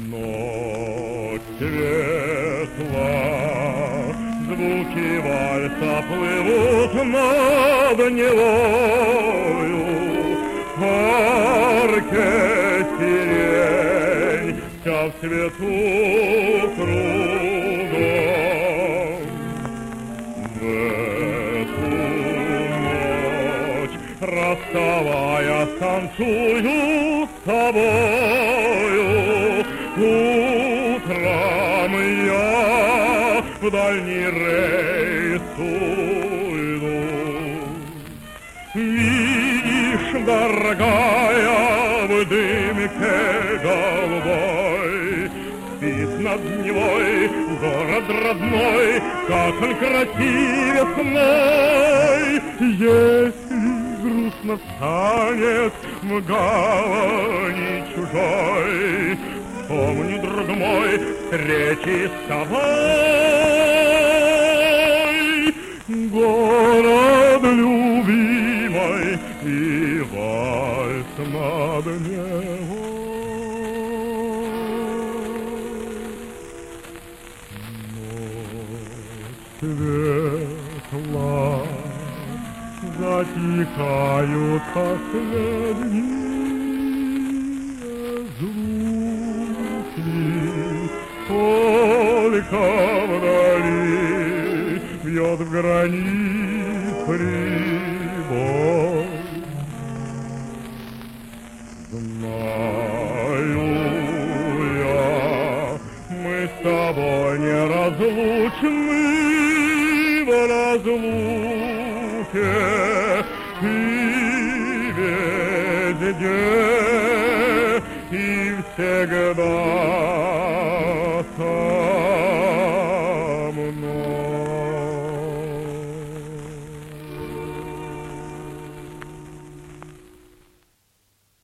Ночь светла, звуки вальса плывут над Невою. В парке сирень вся в цвету кругом. В эту ночь, расставаясь, танцую с тобою. Утром я в дальний рейс уйду. Видишь, дорогая, в дымке голубой спит над Невой город родной, как он красив весной. Если грустно станет в гавани чужой, помни, друг мой, встречи с тобой. Город любимый и вальс над Невой. Ночь светла, затихают последние звуки, только вдали бьет в гранит прибой. Знаю я, мы с тобой неразлучны в разлуке, и везде, и всегда.